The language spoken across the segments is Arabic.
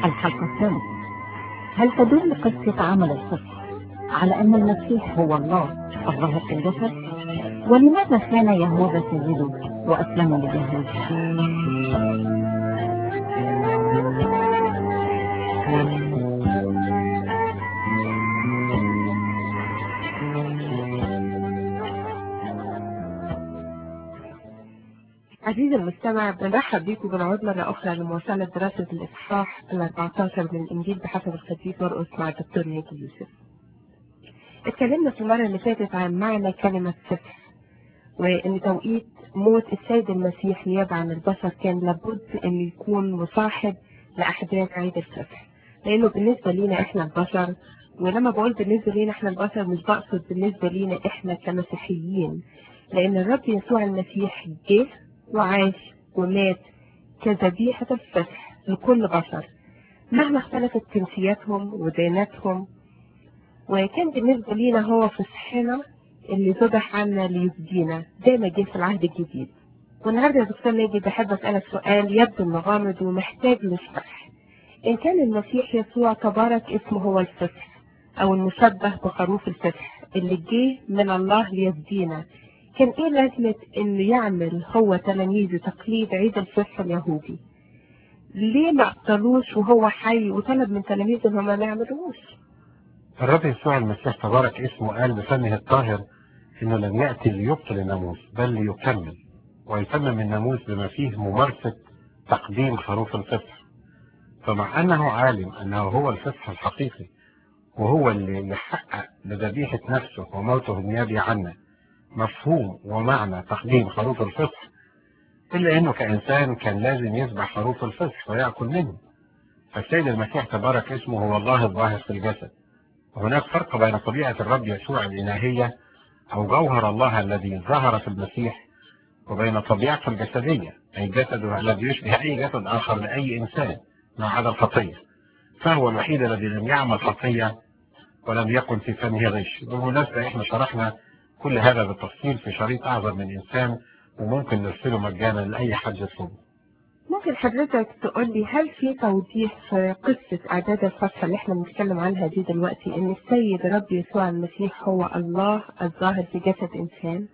الحلقة الثالثة. هل تدل قصة عمل الفصح على أن المسيح هو الله الظاهر في الجسد؟ ولماذا كان يهوذا سيده وأسلم لليهود؟ عزيزي المستمع، بنرحب بيكم بنعود مرة أخرى لمواصلة دراسة الإصحاح 14 من الإنجيل بحسب القديس مرقس مع الدكتور ميكي يوسف. اتكلمنا في المرة اللي فاتت عن معنى كلمة فصح، وإن توقيت موت السيد المسيح نيابة عن البشر كان لابد إن يكون مصاحب لأحداث عيد الفصح، لأنه بالنسبة لينا إحنا البشر، ولما بقول بالنسبة لينا إحنا البشر مش بقصد بالنسبة لينا إحنا كمسيحيين، لأن الرب يسوع المسيح جه وعاش ومات كذبيحة الفصح لكل بشر مهما اختلفت جنسياتهم ودياناتهم، وكان بالنسبة لينا هو فصحنا اللي ذبح عنا ليفدينا زي ما جه في العهد الجديد. والنهارده يا دكتور ناجي بحب أسألك سؤال يبدو إنه غامض ومحتاج لشرح. إن كان المسيح يسوع تبارك اسمه هو الفصح أو المشبه بخروف الفصح اللي جه من الله ليفدينا، كان ايه لازمة انه يعمل هو تلاميذه تقليد عيد الفصح اليهودي؟ ليه ما قتلوش وهو حي وطلب من تلاميذه انهم ما يعملوش؟ الرب يسوع المسيح تبارك اسمه قال بفمه الطاهر انه لم يأتي ليبطل الناموس بل ليكمل، ويتمم الناموس بما فيه ممارسة تقديم خروف الفصح. فمع انه عالم انه هو الفصح الحقيقي وهو اللي يحقق لذبيحة نفسه وموته النيابي عنا مفهوم ومعنى تقديم خروف الفصح، إلا أنه كإنسان كان لازم يذبح خروف الفصح ويأكل منه. فالسيد المسيح تبارك اسمه هو الله الظاهر في الجسد. وهناك فرق بين طبيعة الرب يسوع الإلهية أو جوهر الله الذي ظهر في المسيح وبين طبيعته الجسدية، أي جسده الذي يشبه أي جسد آخر لأي إنسان ما عدا الخطية. فهو الوحيد الذي لم يعمل خطية ولم يكن في فمه غش. بالمناسبة إحنا شرحنا كل هذا بالتفصيل في شريط أعظم من إنسان، وممكن نرسله مجانا لأي حد يطلبه. ممكن حضرتك تقول لي هل في توضيح في قصة إعداد الفصح اللي احنا بنتكلم عنها دي دلوقتي، إن السيد رب يسوع المسيح هو الله الظاهر في جسد إنسان؟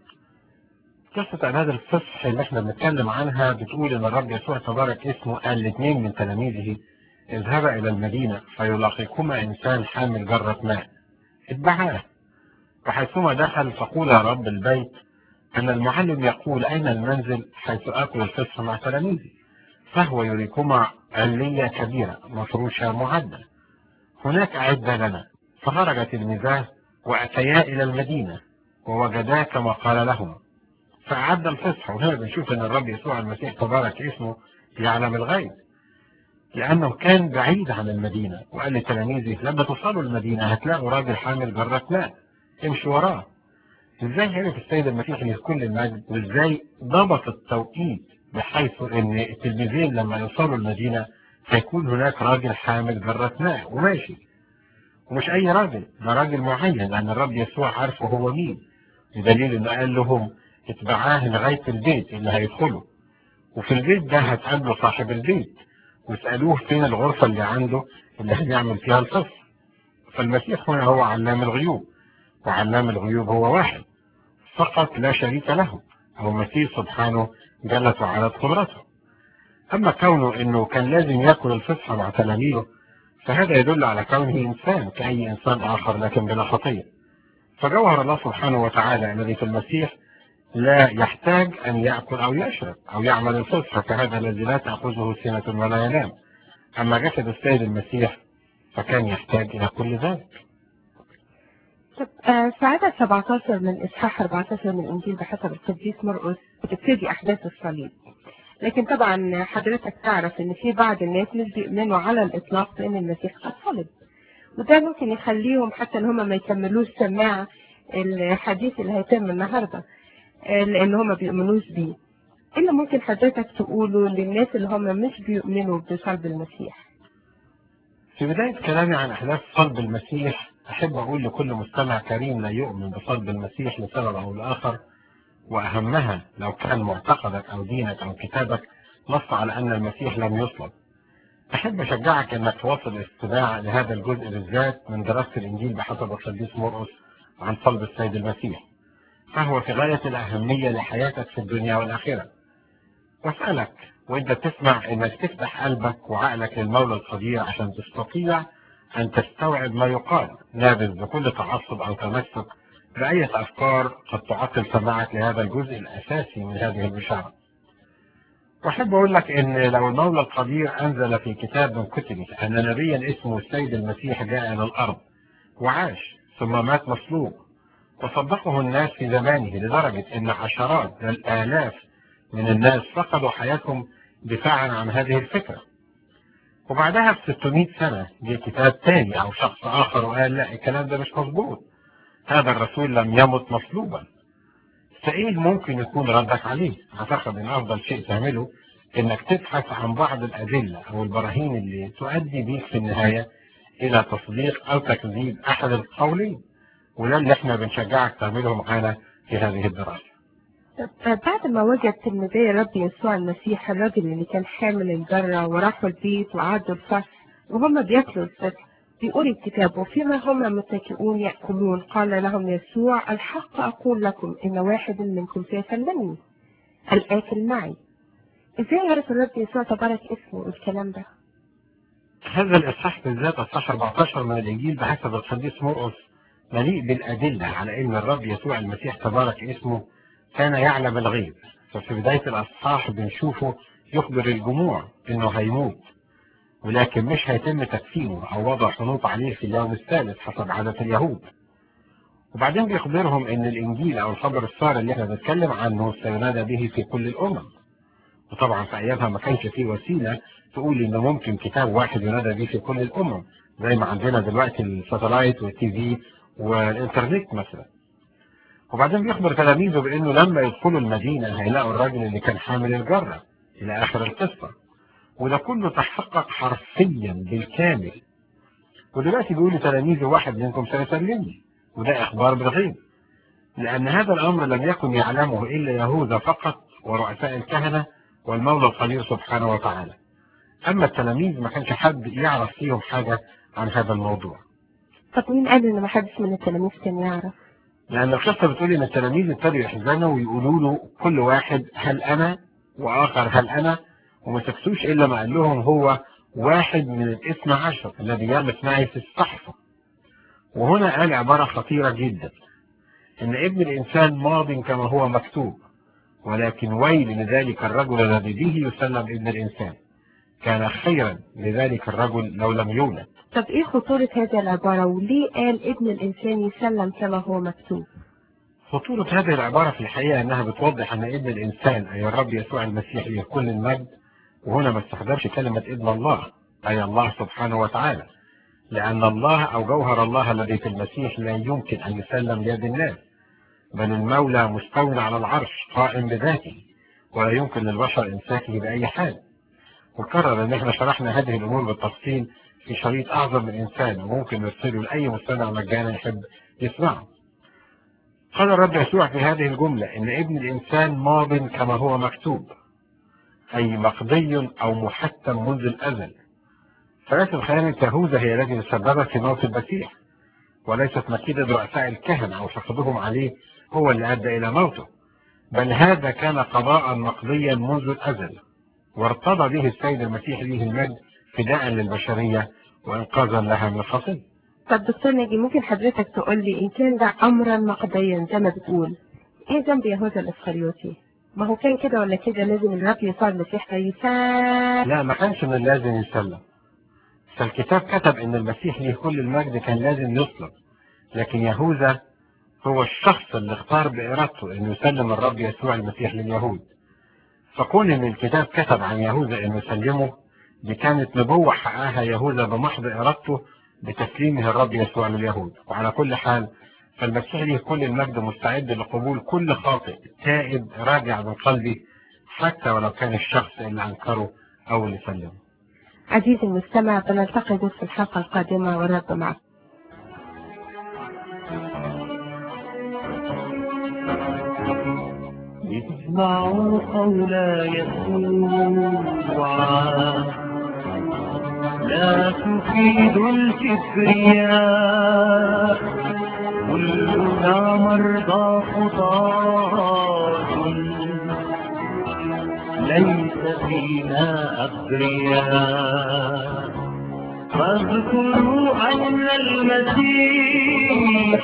قصة إعداد الفصح اللي احنا بنتكلم عنها بتقول إن الرب يسوع تبارك اسمه قال لاثنين من تلاميذه: اذهبا إلى المدينة فيلاقيكما إنسان حامل جرة ماء، اتبعاه. وحيثما دخل فقول يا رب البيت أن المعلم يقول أين المنزل حيث آكل الفصح مع تلاميذي؟ فهو يريكما علية كبيرة مفروشة معدة، هناك أعد لنا. فخرج تلميذاه وأتيا إلى المدينة ووجدا كما قال لهم فأعد الفصح. وهنا بنشوف أن الرب يسوع المسيح تبارك اسمه يعلم الغيب، لأنه كان بعيد عن المدينة، وقال لتلاميذه لما توصلوا المدينة هتلاقوا راجل حامل جرة ماء، امشوا وراه. ازاي عرف السيد المسيح لكل المجد وازاي ضبط التوقيت بحيث ان التلميذين لما يوصلوا المدينة هيكون هناك راجل حامل جرة ماء وماشي؟ ومش اي راجل، ده راجل معين، لان الرب يسوع عارفه هو مين، بدليل انه قال لهم اتبعاه لغاية البيت اللي هيدخله، وفي البيت ده هتقابلوا صاحب البيت واسألوه فين الغرفة اللي عنده اللي هنعمل فيها الفصل. فالمسيح هنا هو علام الغيوب، وعلام الغيوب هو واحد فقط لا شريك له، هو المسيح سبحانه جلت وعلت قدرته. أما كونه أنه كان لازم يأكل الفصح مع تلاميذه فهذا يدل على كونه إنسان كأي إنسان آخر لكن بلا خطية. فجوهر الله سبحانه وتعالى الذي في المسيح لا يحتاج أن يأكل أو يشرب أو يعمل الفصح كهذا الذي لا تأخذه سنة ولا ينام. أما جسد السيد المسيح فكان يحتاج إلى كل ذلك. في عدد 17 من إصحاح 14 من الإنجيل بحسب القديس مرقس بتبتدي أحداث الصليب، لكن طبعا حضرتك تعرف إن في بعض الناس مش بيؤمنوا على الإطلاق بأن المسيح قد صلب، وده ممكن يخليهم حتى إن هم ما يكملوش سماع الحديث اللي هيتم النهارده لأن هم ما بيؤمنوش بيه. إيه اللي ممكن حضرتك تقوله للناس اللي هم مش بيؤمنوا بصلب المسيح؟ في بداية كلامي عن أحداث صلب المسيح أحب أقول لكل مستمع كريم لا يؤمن بصلب المسيح لسبب أو لآخر، وأهمها لو كان معتقدك أو دينك أو كتابك نص على أن المسيح لم يصلب، أحب أشجعك أنك تواصل الاستماع لهذا الجزء بالذات من دراسة الإنجيل بحسب القديس مرقس عن صلب السيد المسيح، فهو في غاية الأهمية لحياتك في الدنيا والآخرة. وأسألك وأنت تسمع أنك تفتح قلبك وعقلك للمولى القدير عشان تستطيع أن تستوعب ما يقال، لا بكل تعصب أو تمسك بأي أفكار قد تعطل سماعك لهذا الجزء الأساسي من هذه البشارة. وأحب أقول لك أن لو المولى القدير أنزل في كتاب من كتبه أن نبيا اسمه السيد المسيح جاء إلى الأرض وعاش ثم مات مصلوب، وصدقه الناس في زمانه لدرجة أن عشرات بل آلاف من الناس فقدوا حياتهم دفاعا عن هذه الفكرة، وبعدها ب 600 سنة جه كتاب تاني أو شخص آخر وقال لا الكلام ده مش مظبوط، هذا الرسول لم يمت مصلوبا، فإيه ممكن يكون ردك عليه؟ أعتقد أن أفضل شيء تعمله إنك تبحث عن بعض الأدلة أو البراهين اللي تؤدي بيك في النهاية إلى تصديق أو تكذيب أحد القولين، وده اللي إحنا بنشجعك تعمله معانا في هذه الدراسة. بعد ما وجد تلميذي الرب يسوع المسيح الرجل اللي كان حامل الجرة وراحوا البيت وقعدوا الفصل وهم بياكلوا الفصل، بيقول الكتاب وفيما هم متكئون يأكلون قال لهم يسوع الحق أقول لكم إن واحد منكم سيسلمني الآكل معي. إزاي عرف الرب يسوع تبارك اسمه الكلام ده؟ هذا الإصحاح بالذات الإصحاح 14 من الإنجيل بحسب القديس مرقس مليء بالأدلة على أن الرب يسوع المسيح تبارك اسمه كان يعلم الغيب. ففي بداية الإصحاح بنشوفه يخبر الجموع إنه هيموت، ولكن مش هيتم تكفينه أو وضع حنوط عليه في اليوم الثالث حسب عادة اليهود. وبعدين بيخبرهم إن الإنجيل أو الخبر السار اللي احنا بنتكلم عنه سينادى به في كل الأمم. وطبعا في أيامها ما كانش فيه وسيلة تقول إنه ممكن كتاب واحد ينادى به في كل الأمم زي ما عندنا دلوقتي الساتلايت والتي في والإنترنت مثلا. وبعدين بيخبر تلاميذه بأنه لما يدخلوا المدينة هيلاقوا الراجل اللي كان حامل الجرة إلى آخر القصة، وده كله تحقق حرفيا بالكامل. ودلوقتي بيقول لتلاميذه واحد منكم سيسلمني، وده إخبار بالغيب، لأن هذا الأمر لم يكن يعلمه إلا يهوذا فقط ورؤساء الكهنة والمولى القدير سبحانه وتعالى. أما التلاميذ ما كانش حد يعرف فيهم حاجة عن هذا الموضوع. طب مين قال إن ما حدش من التلاميذ كان يعرف؟ لأن القصة بتقول إن التلاميذ ابتدوا يحزنوا ويقولوا له كل واحد هل أنا وآخر هل أنا، وما سكتوش إلا ما قال لهم هو واحد من الاثنى عشر الذي يمس معي في الصحفة. وهنا قال عبارة خطيرة جدا، إن ابن الإنسان ماض كما هو مكتوب، ولكن ويل لذلك الرجل الذي به يسلم ابن الإنسان، كان خيرا لذلك الرجل لو لم يولد. طب إيه خطورة هذه العبارة وليه قال ابن الإنسان يسلم كما هو مكتوب؟ خطورة هذه العبارة في الحقيقة أنها بتوضح أن ابن الإنسان أي الرب يسوع المسيح له كل المجد، وهنا ما استخدمش كلمة ابن الله أي الله سبحانه وتعالى، لأن الله أو جوهر الله الذي في المسيح لا يمكن أن يسلم ليد الناس، بل المولى مستولى على العرش قائم بذاته ولا يمكن للبشر إمساكه بأي حال. وكرر أن احنا شرحنا هذه الأمور بالتفصيل في شريط أعظم من إنسان وممكن نرسله لأي مستمع مجانا يحب يسمعه. قال الرب يسوع في هذه الجملة إن ابن الإنسان ماض كما هو مكتوب، أي مقضي أو محتم منذ الأزل. فليست خيانة يهوذا هي التي تسببت في موت المسيح، وليست مكيدة رؤساء الكهنة أو حقدهم عليه هو اللي أدى إلى موته، بل هذا كان قضاء مقضيا منذ الأزل، وارتضى به السيد المسيح له المجد فداء للبشرية وإنقاذا لها من الخطية. طب دكتور ناجي ممكن حضرتك تقول لي إن كان ده أمرا مقضيا زي ما بتقول، إيه ذنب يهوذا الإسخريوطي؟ ما هو كان كده ولا كده لازم الرب يسوع المسيح يسلم؟ لا، ما كانش من لازم يسلم. فالكتاب كتب إن المسيح له كل المجد كان لازم يصلب، لكن يهوذا هو الشخص اللي اختار بإرادته إنه يسلم الرب يسوع المسيح لليهود. فكون إن الكتاب كتب عن يهوذا إنه يسلمه، دي كانت نبوة حققها يهوذا بمحض إرادته بتسليمه الرب يسوع لليهود. وعلى كل حال فالمسيح له كل المجد مستعد لقبول كل خاطئ تائب راجع من قلبه، حتى ولو كان الشخص اللي أنكره أو اللي سلمه. عزيزي المستمع، بنلتقي في الحلقة القادمة والرب معك. اسمعوا قول يسوع لا تفيد الكبرياء، كلنا مرضى خطاة ليس فينا أبرياء. فاذكروا أن المسيح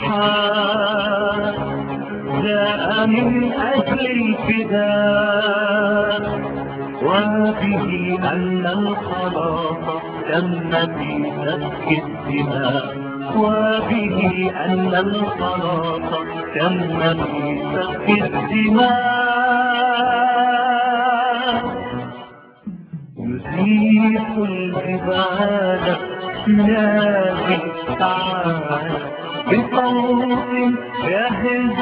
جاء من أجل الفداء، وبه أن الخلاص تم في سفك الدماء، وبه أن الخلاص تم في سفك الدماء. يزيح الجبال نادي تعالى بصوت يهز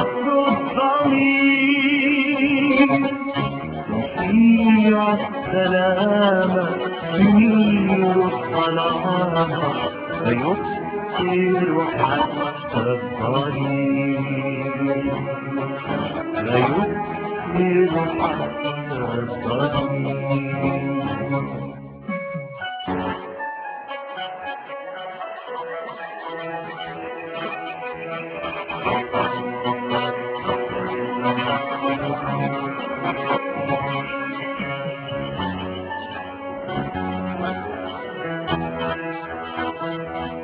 الضمير، يشيع السلام ينير الظلام فيبصر حتى الطريق، فيبصر حتى الطريق.